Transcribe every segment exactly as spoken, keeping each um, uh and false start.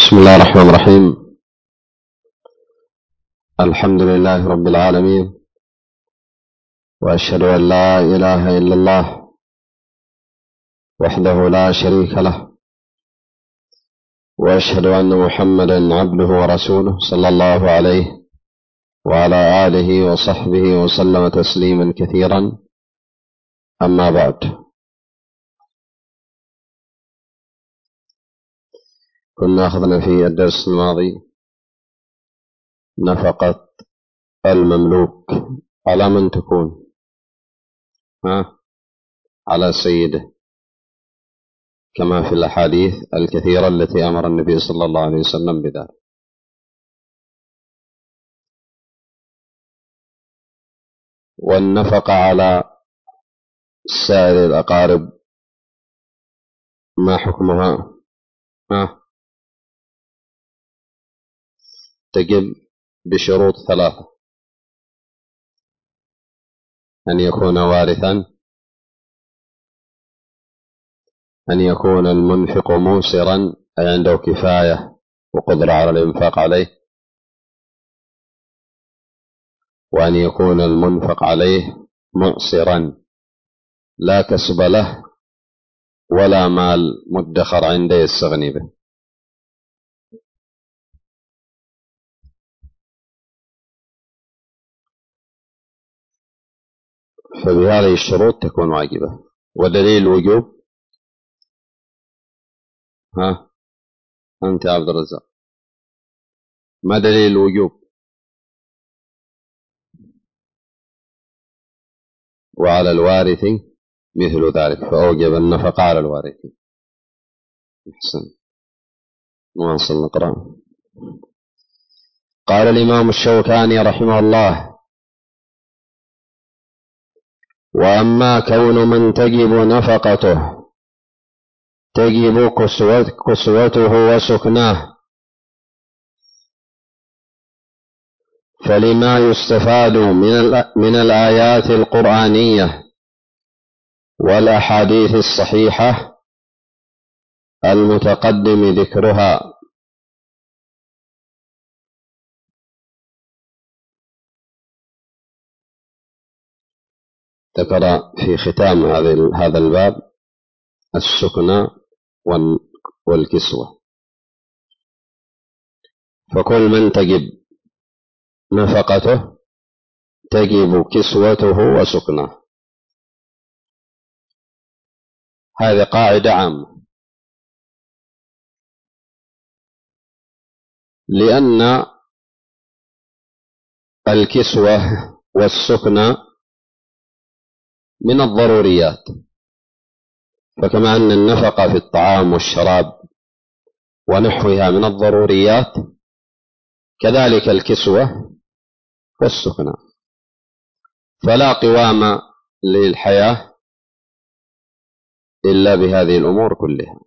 بسم الله الرحمن الرحيم. الحمد لله رب العالمين، وأشهد أن لا إله إلا الله وحده لا شريك له، وأشهد أن محمدا عبده ورسوله صلى الله عليه وعلى آله وصحبه وسلم تسليما كثيرا. أما بعد، كنا أخذنا في الدرس الماضي نفقة المملوك على من تكون؟ ها؟ على سيده، كما في الأحاديث الكثيرة التي أمر النبي صلى الله عليه وسلم بذلك. والنفقة على سائر الأقارب ما حكمها؟ ها؟ تجب بشروط ثلاثة: أن يكون وارثا، أن يكون المنفق موسرا أي عنده كفاية وقدرة على الإنفاق عليه، وأن يكون المنفق عليه مؤسرا لا كسب له ولا مال مدخر عنده يستغني به. فبهذه الشروط تكون واجبة. ودليل الوجوب؟ ها أنت يا عبد الرزاق، ما دليل الوجوب؟ وعلى الوارث مثل ذلك، فأوجب النفقة على الوارث. أحسن، نواصل نقرأ. قال الإمام الشوكاني رحمه الله: وأما كون من تجب نفقته تجب كسوته وسكناه، فلما يستفاد من الآيات القرآنية والأحاديث الصحيحة المتقدم ذكرها. ذكر في ختام هذا الباب السكنى والكسوة. فكل من تجب نفقته تجب كسوته وسكنه. هذه قاعدة عامة، لأن الكسوة والسكنة من الضروريات، فكما أن النفقة في الطعام والشراب ونحوها من الضروريات، كذلك الكسوة والسكنة. فلا قوام للحياة إلا بهذه الأمور كلها.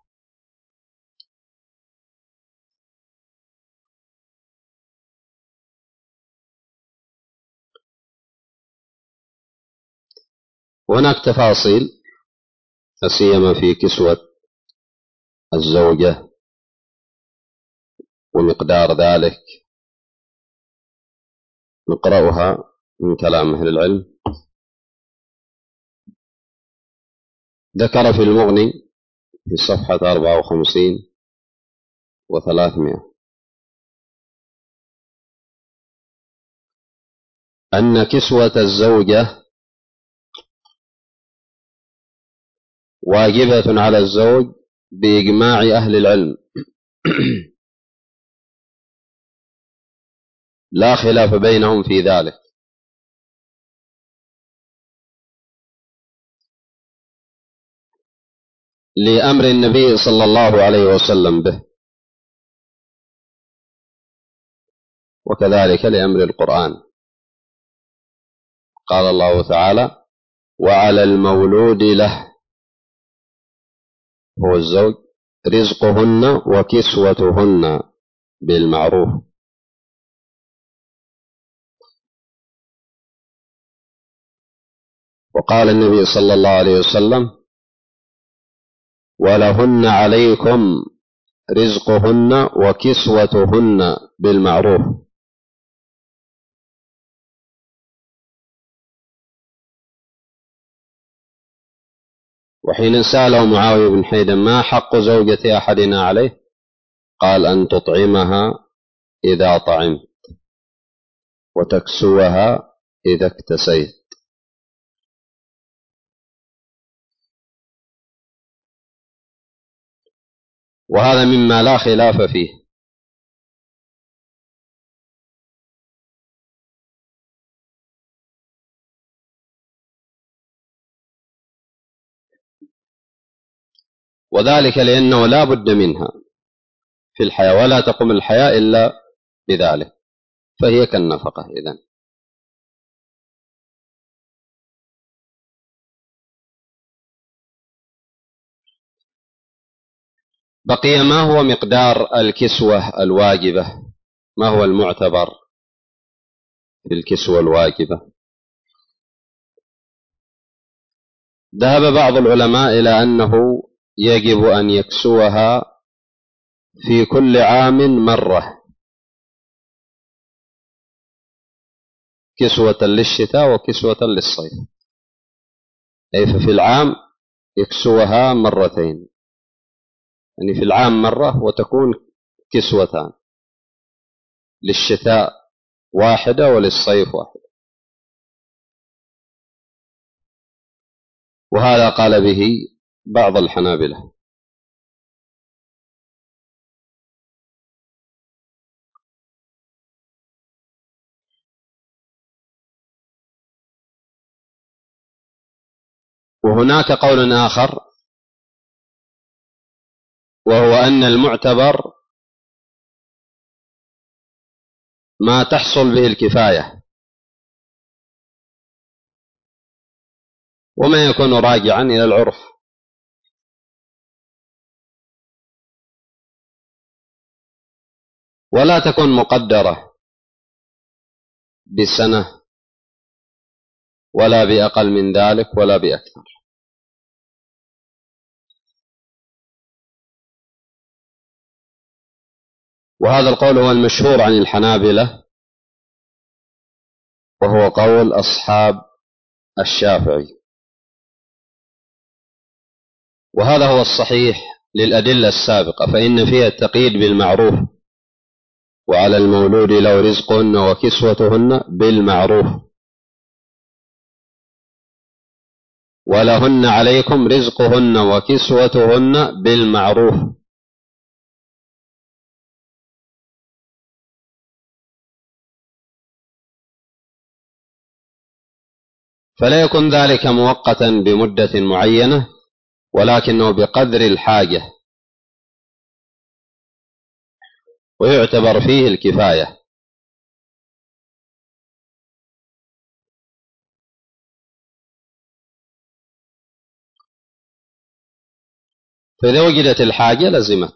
هناك تفاصيل سيما في كسوة الزوجة ومقدار ذلك نقرأها من كلام أهل العلم. ذكر في المغني في صفحة أربعة وخمسين وثلاثمائة أن كسوة الزوجة واجبة على الزوج بإجماع أهل العلم لا خلاف بينهم في ذلك، لأمر النبي صلى الله عليه وسلم به، وكذلك لأمر القرآن. قال الله تعالى: وعلى المولود له، هو الزوج، رزقهن وكسوتهن بالمعروف. وقال النبي صلى الله عليه وسلم: ولهن عليكم رزقهن وكسوتهن بالمعروف. وحين سأله معاوية بن حيدة ما حق زوجة أحدنا عليه قال أن تطعمها إذا طعمت وتكسوها إذا اكتسيت. وهذا مما لا خلاف فيه. وذلك لأنه لا بد منها في الحياة، ولا تقوم الحياة إلا بذلك، فهي كالنفقة إذن. بقي ما هو مقدار الكسوة الواجبة، ما هو المعتبر في الكسوة الواجبة؟ ذهب بعض العلماء إلى أنه يجب أن يكسوها في كل عام مرة، كسوة للشتاء وكسوة للصيف، أي ففي العام يكسوها مرتين، يعني في العام مرة وتكون كسوتان، للشتاء واحدة وللصيف واحدة. وهذا قال به بعض الحنابلة. وهناك قول آخر وهو أن المعتبر ما تحصل به الكفاية، وما يكون راجعا إلى العرف، ولا تكون مقدرة بسنة ولا بأقل من ذلك ولا بأكثر. وهذا القول هو المشهور عن الحنابلة، وهو قول أصحاب الشافعي، وهذا هو الصحيح للأدلة السابقة، فإن فيها التقييد بالمعروف، وعلى المولود له رزقهن وكسوتهن بالمعروف، ولهن عليكم رزقهن وكسوتهن بالمعروف. فلا يكون ذلك مؤقتا بمدة معينة، ولكنه بقدر الحاجة، ويعتبر فيه الكفاية. فإذا وجدت الحاجة لزمت.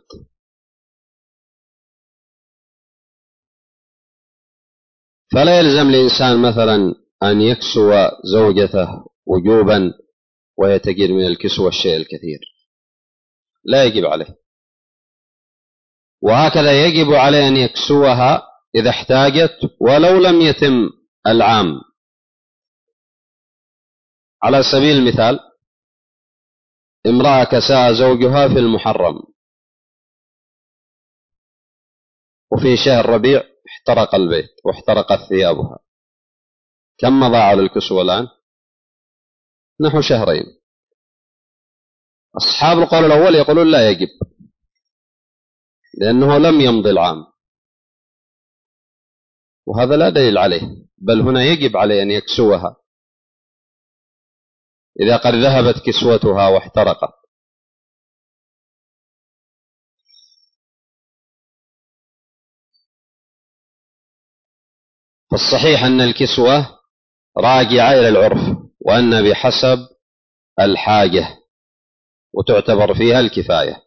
فلا يلزم الإنسان مثلا أن يكسو زوجته وجوبا ويتجد من الكسوة الشيء الكثير، لا يجب عليه. وهكذا يجب عليه أن يكسوها إذا احتاجت ولو لم يتم العام. على سبيل المثال، امرأة كساها زوجها في المحرم، وفي شهر ربيع احترق البيت واحترقت ثيابها، كم مضى على الكسوة الآن؟ نحو شهرين. أصحاب القول الأول يقولون لا يجب، لأنه لم يمضي العام، وهذا لا دليل عليه، بل هنا يجب عليه أن يكسوها إذا قد ذهبت كسوتها واحترقت. فالصحيح أن الكسوة راجعة إلى العرف، وأن بحسب الحاجة، وتعتبر فيها الكفاية.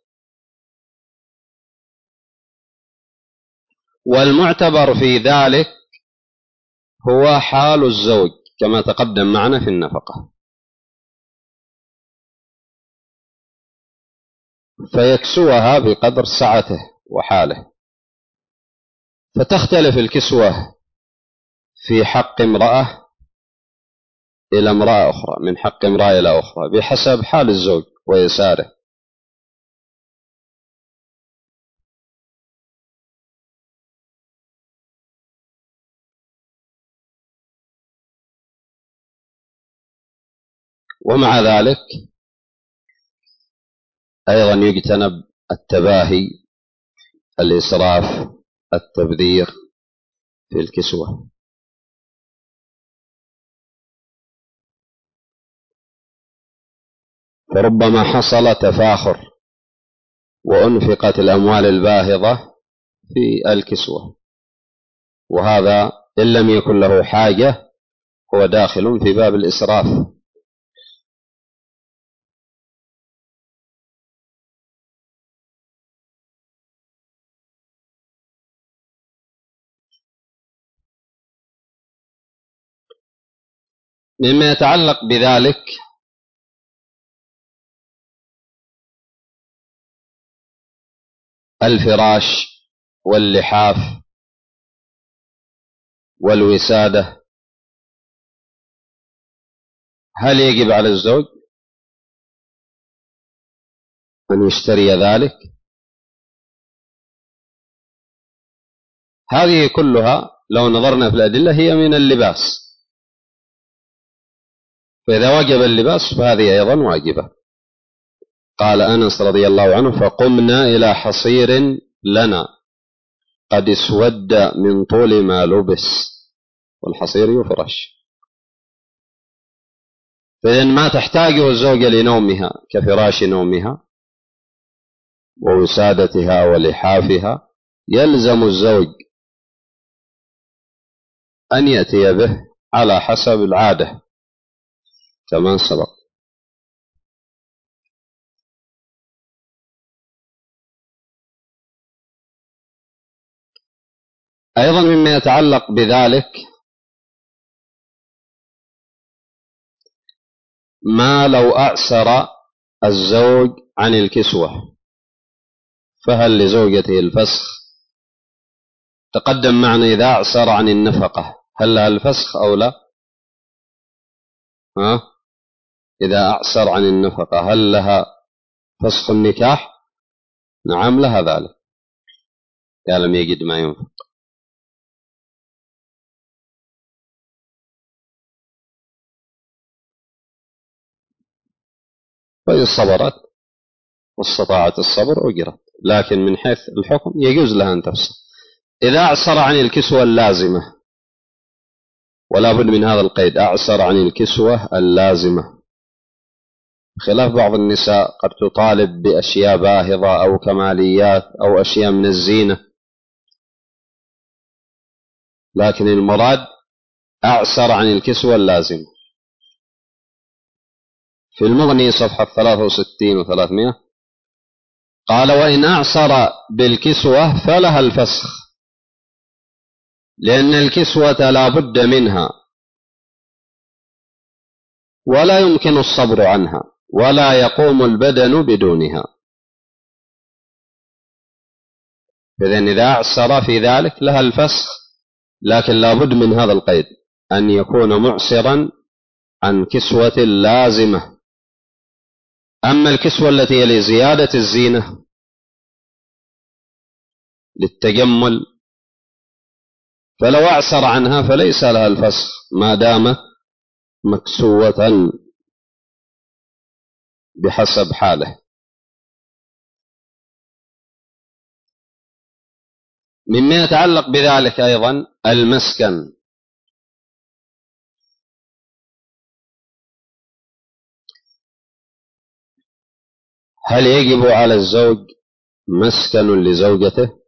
والمعتبر في ذلك هو حال الزوج كما تقدم معنا في النفقة. فيكسوها بقدر سعته وحاله. فتختلف الكسوة في حق امرأة إلى امرأة أخرى، من حق امرأة إلى أخرى، بحسب حال الزوج ويساره. ومع ذلك أيضا يجتنب التباهي، الإسراف، التبذير في الكسوة. فربما حصل تفاخر وأنفقت الأموال الباهظة في الكسوة، وهذا إن لم يكن له حاجة هو داخل في باب الإسراف. مما يتعلق بذلك الفراش واللحاف والوسادة. هل يجب على الزوج أن يشتري ذلك؟ هذه كلها لو نظرنا في الأدلة هي من اللباس، فإذا وجب اللباس فهذه أيضا واجبة. قال أنس رضي الله عنه: فقمنا إلى حصير لنا قد اسود من طول ما لبس. والحصير يفرش، فإن ما تحتاجه الزوجة لنومها كفراش نومها ووسادتها ولحافها، يلزم الزوج أن يأتي به على حسب العادة كما سبق. أيضا مما يتعلق بذلك ما لو أعسر الزوج عن الكسوة، فهل لزوجته الفسخ؟ تقدم معنا إذا أعسر عن النفقة هل لها الفسخ أو لا؟ ها؟ إذا أعسر عن النفقة هل لها فسخ النكاح؟ نعم لها ذلك إذا لم يجد ما ينفق. وإذا صبرت واستطاعت الصبر أجرت، لكن من حيث الحكم يجوز لها أن تفسخ. إذا أعسر عن الكسوة اللازمة، ولا بد من هذا القيد، أعسر عن الكسوة اللازمة، خلاف بعض النساء قد تطالب بأشياء باهظة أو كماليات أو أشياء من الزينة، لكن المراد أعسر عن الكسوة اللازمة. في المغني صفحة ثلاثة وستين وثلاثمائة قال: وإن أعسر بالكسوة فلها الفسخ، لأن الكسوة لا بد منها ولا يمكن الصبر عنها ولا يقوم البدن بدونها. إذن إذا أعسر في ذلك لها الفسخ، لكن لا بد من هذا القيد، أن يكون معسرا عن كسوة لازمة. أما الكسوة التي هي لزيادة الزينة للتجمل فلو أعسر عنها فليس لها الفسخ ما دامت مكسوة بحسب حاله. مما يتعلق بذلك أيضا المسكن. هل يجب على الزوج مسكن لزوجته؟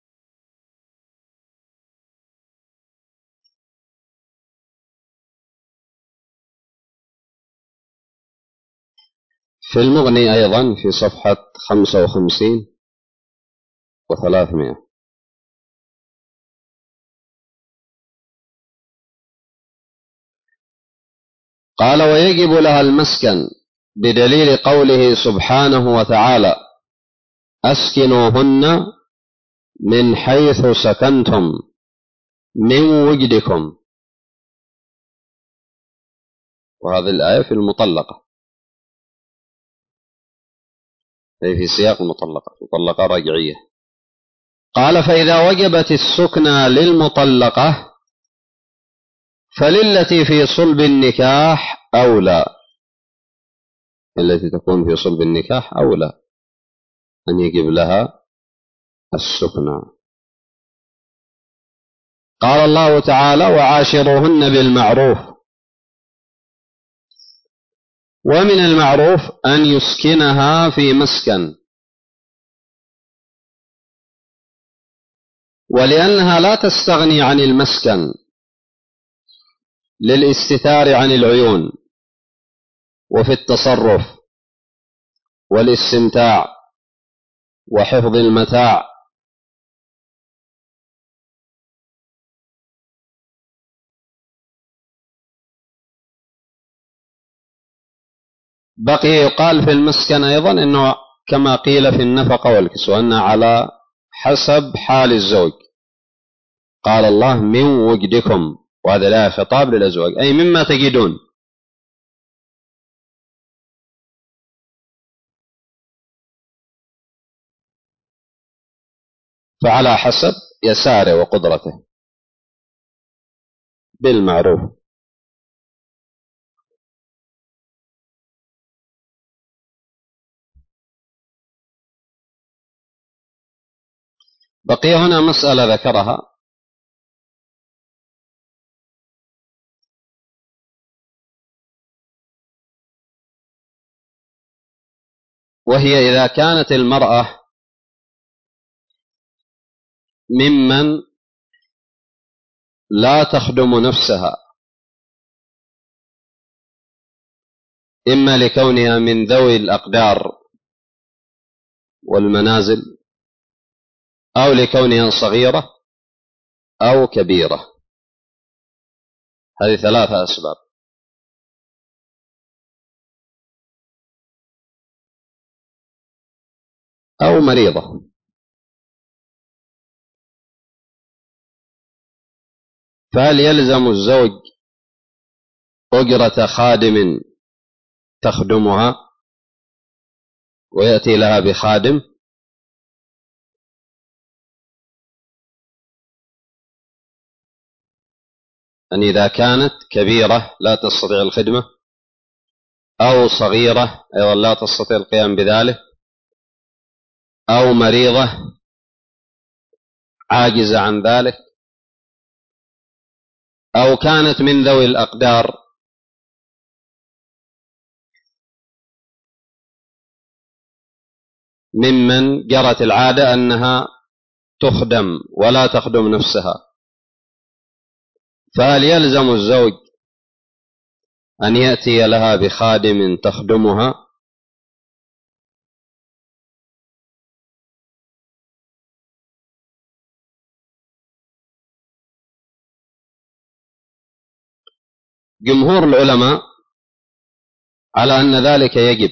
في المغني أيضا في صفحة خمسة وخمسين وثلاثمائة قال: ويجب لها المسكن بدليل قوله سبحانه وتعالى: أسكنوهن من حيث سكنتم من وجدكم. وهذه الآية في المطلقة، أي في سياق المطلقة، مطلقة رجعية. قال فإذا وجبت السكنى للمطلقة فللتي في صلب النكاح أولى، التي تكون في صلب النكاح أولى أن يجب لها السكنى. قال الله تعالى وعاشروهن بالمعروف، ومن المعروف أن يسكنها في مسكن، ولأنها لا تستغني عن المسكن للاستتار عن العيون وفي التصرف والاستمتاع وحفظ المتاع. بقي يقال في المسكن أيضا أنه كما قيل في النفقة والكسوة أنه على حسب حال الزوج. قال الله من وجدكم، وهذا لا خطاب للأزواج، أي مما تجدون. فعلى حسب يساره وقدرته بالمعروف. بقي هنا مسألة ذكرها، وهي إذا كانت المرأة ممن لا تخدم نفسها، إما لكونها من ذوي الأقدار والمنازل، أو لكونها صغيرة أو كبيرة، هذه ثلاثة أسباب. أو مريضة. فهل يلزم الزوج أجرة خادم تخدمها ويأتي لها بخادم؟ أن إذا كانت كبيرة لا تستطيع الخدمة، أو صغيرة أيضا لا تستطيع القيام بذلك، أو مريضة عاجزة عن ذلك، أو كانت من ذوي الأقدار ممن جرت العادة أنها تخدم ولا تخدم نفسها، فهل يلزم الزوج أن يأتي لها بخادم تخدمها؟ جمهور العلماء على أن ذلك يجب،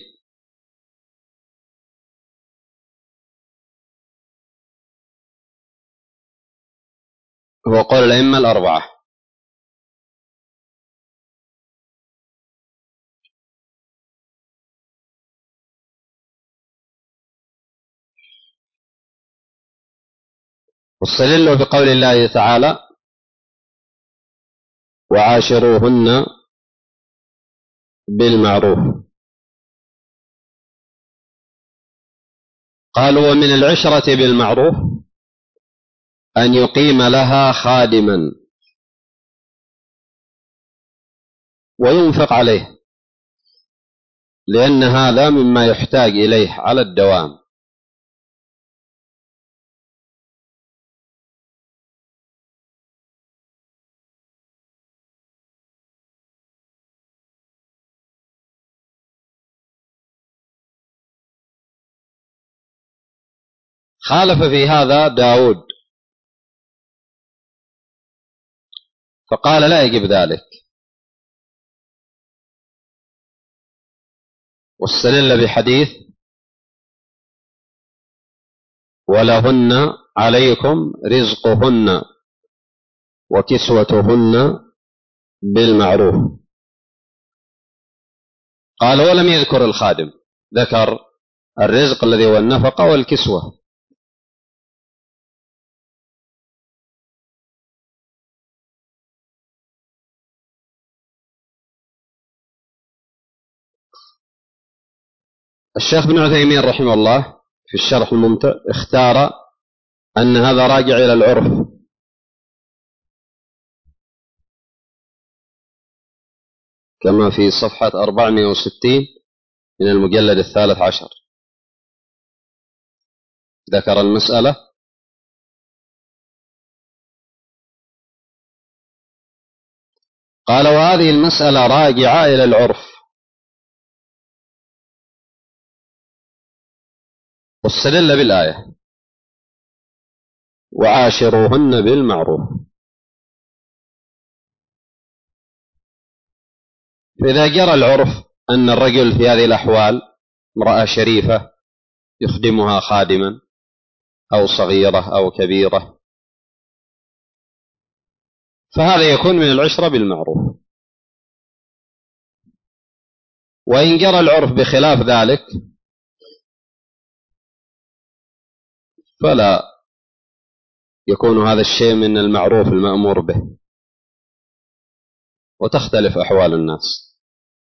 هو قول الأئمة الأربعة. واستدلوا بقول الله تعالى وعاشروهن بالمعروف. قالوا ومن العشرة بالمعروف أن يقيم لها خادما وينفق عليه، لأن هذا مما يحتاج إليه على الدوام. خالف في هذا داود فقال لا يجب ذلك، واستدل بحديث ولهن عليكم رزقهن وكسوتهن بالمعروف. قال ولم يذكر الخادم، ذكر الرزق الذي هو النفقة والكسوة. الشيخ ابن عثيمين رحمه الله في الشرح الممتع اختار أن هذا راجع إلى العرف، كما في صفحة أربعمائة وستين من المجلد الثالث عشر ذكر المسألة. قال وهذه المسألة راجعة إلى العرف، واستدل بالآية وعاشروهن بالمعروف. فإذا جرى العرف أن الرجل في هذه الأحوال امرأة شريفة يخدمها خادما أو صغيرة أو كبيرة، فهذا يكون من العشرة بالمعروف. وإن جرى العرف بخلاف ذلك فلا يكون هذا الشيء من المعروف المأمور به، وتختلف أحوال الناس.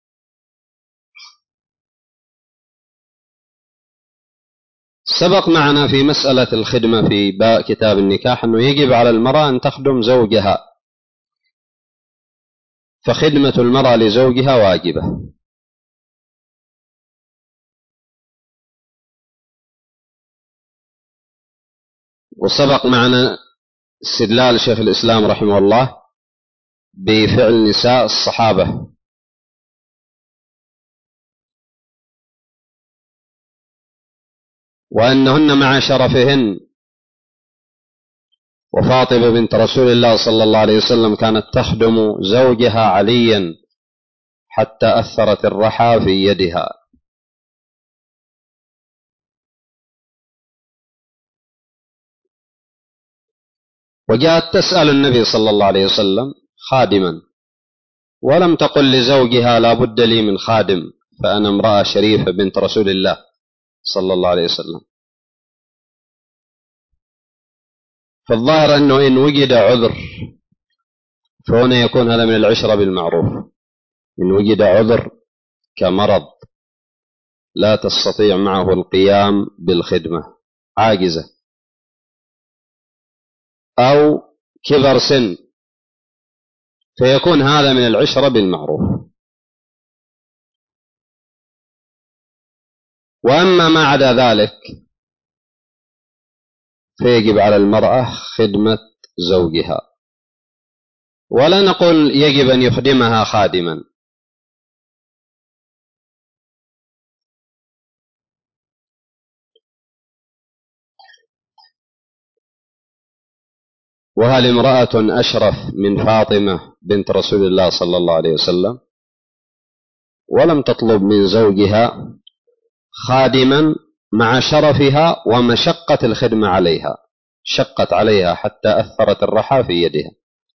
سبق معنا في مسألة الخدمة في كتاب النكاح أنه يجب على المرأة أن تخدم زوجها، فخدمة المرأة لزوجها واجبة. وسبق معنا استدلال شيخ الإسلام رحمه الله بفعل نساء الصحابة، وأنهن مع شرفهن، وفاطمة بنت رسول الله صلى الله عليه وسلم كانت تخدم زوجها عليا حتى أثرت الرحى في يدها. وجاءت تسأل النبي صلى الله عليه وسلم خادما، ولم تقل لزوجها لا بد لي من خادم، فأنا امرأة شريفة بنت رسول الله صلى الله عليه وسلم. فالظاهر أنه إن وجد عذر فهنا يكون هذا من العشرة بالمعروف. إن وجد عذر كمرض لا تستطيع معه القيام بالخدمة، عاجزة، أو كبر سن، فيكون هذا من العشرة بالمعروف. وأما ما عدا ذلك فيجب على المرأة خدمة زوجها، ولا نقول يجب أن يخدمها خادما. وهل امرأة أشرف من فاطمة بنت رسول الله صلى الله عليه وسلم ولم تطلب من زوجها خادما مع شرفها ومشقة الخدمة عليها؟ شقت عليها حتى أثرت الرحى في يدها.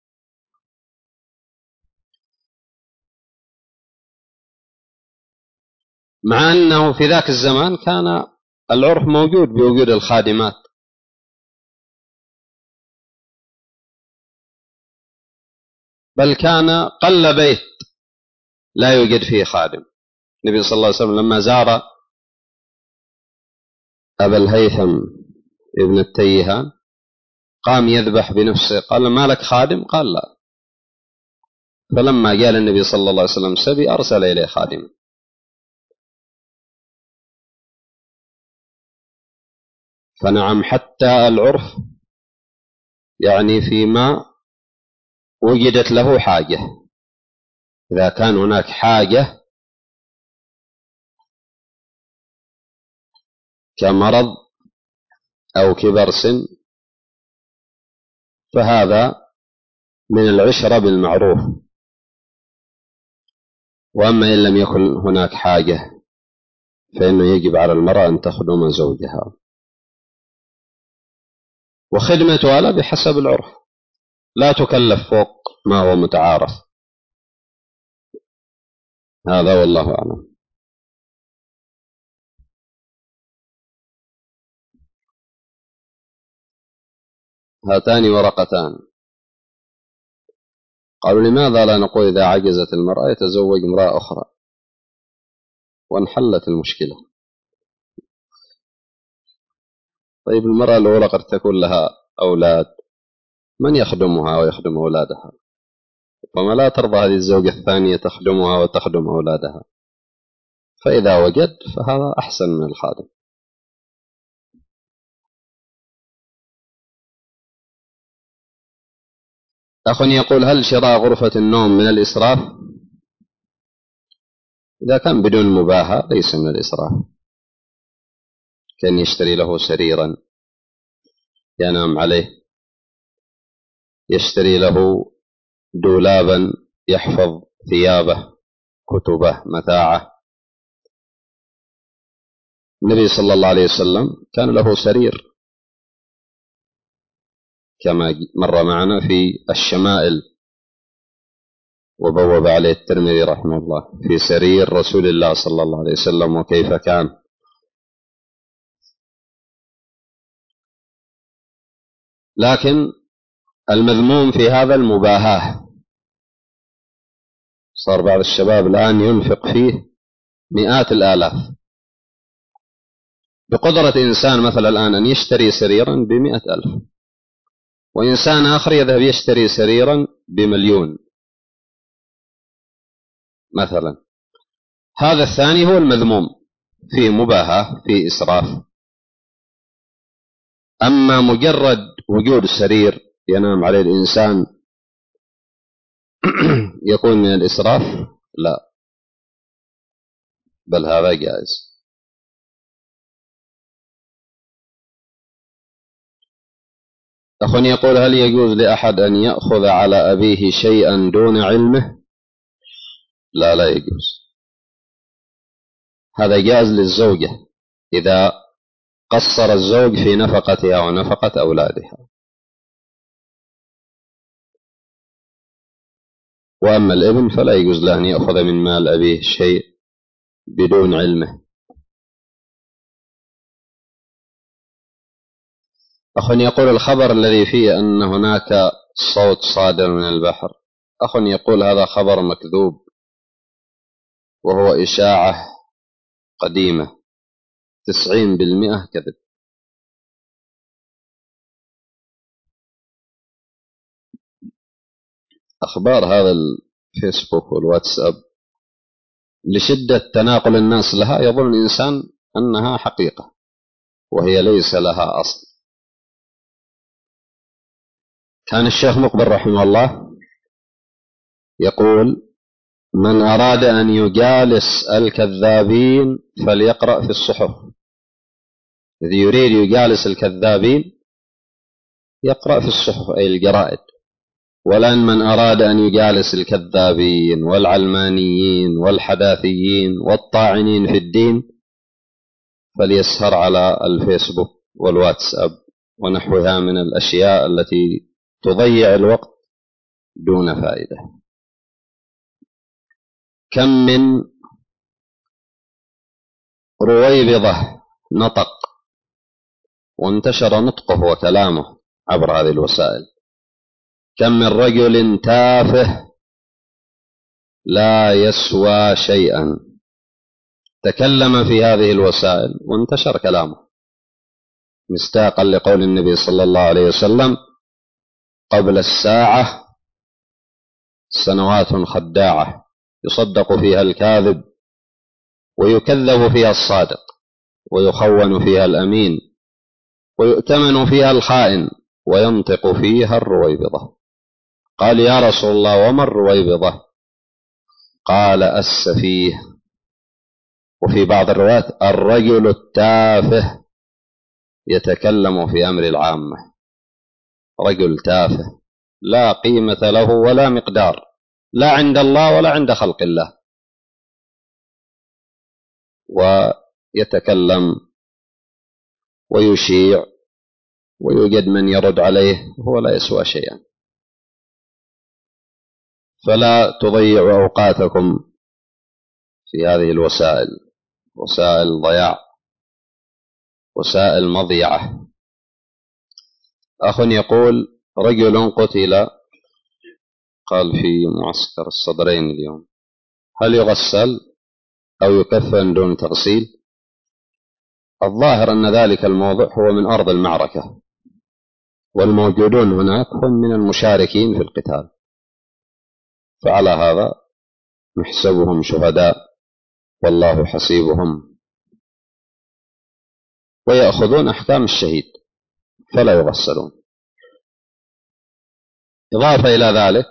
مع أنه في ذاك الزمان كان العرف موجود بوجود الخادمات، بل كان قل بيت لا يوجد فيه خادم. النبي صلى الله عليه وسلم لما زار أبا الهيثم ابن التيهان قام يذبح بنفسه، قال ما لك خادم؟ قال لا. فلما قال النبي صلى الله عليه وسلم سبي أرسل إليه خادم. فنعم حتى العرف يعني فيما وجدت له حاجة، إذا كان هناك حاجة كمرض أو كبر سن فهذا من العشرة بالمعروف. وأما إن لم يكن هناك حاجة فإنه يجب على المرأة أن تخدم زوجها. وخدمتها لا بحسب العرف، لا تكلف فوق ما هو متعارف. هذا والله أعلم. هاتان ورقتان. قالوا لماذا لا نقول إذا عجزت المرأة يتزوج امرأة أخرى وانحلت المشكلة؟ طيب المرأة الأولى قد تكون لها أولاد، من يخدمها ويخدم أولادها؟ وما لا ترضى هذه الزوجة الثانية تخدمها وتخدم أولادها، فإذا وجد فهذا أحسن من الخادم. أخ يقول هل شراء غرفة النوم من الإسراف؟ إذا كان بدون مباهاة ليس من الإسراف، كان يشتري له سريرا ينام عليه، يشتري له دولابا يحفظ ثيابه كتبه متاعه. النبي صلى الله عليه وسلم كان له سرير كما مر معنا في الشمائل، وبوب عليه الترمذي رحمه الله في سرير رسول الله صلى الله عليه وسلم وكيف كان. لكن المذموم في هذا المباهاة، صار بعض الشباب الآن ينفق فيه مئات الآلاف. بقدرة إنسان مثلا الآن أن يشتري سريرا بمئة ألف، وإنسان آخر يذهب يشتري سريرا بمليون مثلا. هذا الثاني هو المذموم، فيه مباهاة، فيه إسراف. أما مجرد وجود سرير ينام عليه الإنسان يكون من الإسراف؟ لا، بل هذا جائز. أخ يقول هل يجوز لأحد أن يأخذ على أبيه شيئا دون علمه؟ لا، لا يجوز. هذا جائز للزوجة إذا قصر الزوج في نفقتها ونفقة أولادها. وأما الابن فلا يجوز له أن يأخذ من مال أبيه شيء بدون علمه. أخ يقول الخبر الذي فيه أن هناك صوت صادر من البحر، أخ يقول هذا خبر مكذوب، وهو إشاعة قديمة تسعين بالمئة كذب. أخبار هذا الفيسبوك والواتساب لشدة تناقل الناس لها يظن الإنسان أنها حقيقة وهي ليس لها أصل. كان الشيخ مقبل رحمه الله يقول من أراد أن يجالس الكذابين فليقرأ في الصحف. الذي يريد يجالس الكذابين يقرأ في الصحف أي الجرائد. ولأن من أراد أن يجالس الكذابين والعلمانيين والحداثيين والطاعنين في الدين فليسهر على الفيسبوك والواتساب ونحوها من الأشياء التي تضيع الوقت دون فائدة. كم من رويبضة نطق وانتشر نطقه وكلامه عبر هذه الوسائل. كم من رجل تافه لا يسوى شيئا تكلم في هذه الوسائل وانتشر كلامه مستاقا لقول النبي صلى الله عليه وسلم قبل الساعة سنوات خداعة يصدق فيها الكاذب ويكذب فيها الصادق ويخون فيها الأمين ويؤتمن فيها الخائن وينطق فيها الرويبضة. قال يا رسول الله وما الرويبضة؟ قال السفيه، وفي بعض الروايات الرجل التافه يتكلم في أمر العامة. رجل تافه لا قيمة له ولا مقدار، لا عند الله ولا عند خلق الله، ويتكلم ويشيع ويوجد من يرد عليه وهو لا يسوى شيئا. فلا تضيعوا أوقاتكم في هذه الوسائل، وسائل ضياع، وسائل مضيعة. أخ يقول: رجل قتل، قال في معسكر الصدرين اليوم، هل يغسل أو يكفن دون تغسيل؟ الظاهر أن ذلك الموضع هو من أرض المعركة، والموجودون هناك هم من المشاركين في القتال، فعلى هذا نحسبهم شهداء والله حسيبهم، ويأخذون أحكام الشهيد فلا يغسلون. إضافة إلى ذلك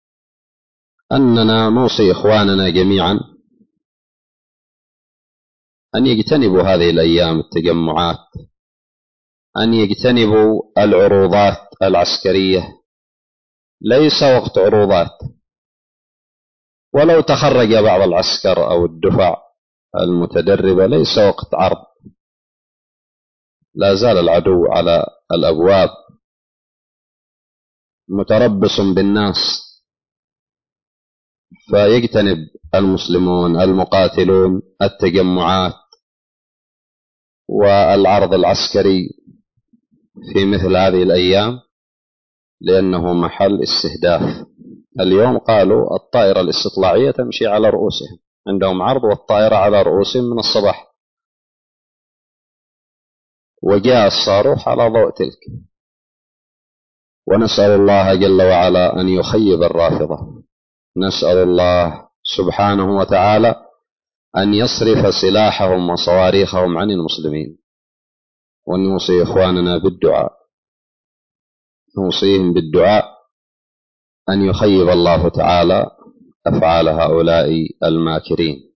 أننا نوصي إخواننا جميعا أن يجتنبوا هذه الأيام التجمعات، أن يجتنبوا العروضات العسكرية. ليس وقت عروضات، ولو تخرج بعض العسكر أو الدفع المتدربة ليس وقت عرض، لا زال العدو على الأبواب متربص بالناس، فيجتنب المسلمون المقاتلون التجمعات والعرض العسكري في مثل هذه الأيام، لأنه محل استهداف. اليوم قالوا الطائرة الاستطلاعية تمشي على رؤوسهم، عندهم عرض والطائرة على رؤوسهم من الصباح، وجاء الصاروخ على ضوء تلك. ونسأل الله جل وعلا أن يخيب الرافضة، نسأل الله سبحانه وتعالى أن يصرف سلاحهم وصواريخهم عن المسلمين. ونوصي إخواننا بالدعاء، نوصيهم بالدعاء أن يخيب الله تعالى أفعال هؤلاء الماكرين.